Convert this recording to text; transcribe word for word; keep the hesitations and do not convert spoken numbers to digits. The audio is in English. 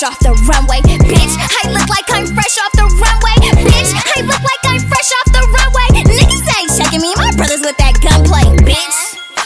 fresh off the runway. Bitch, I look like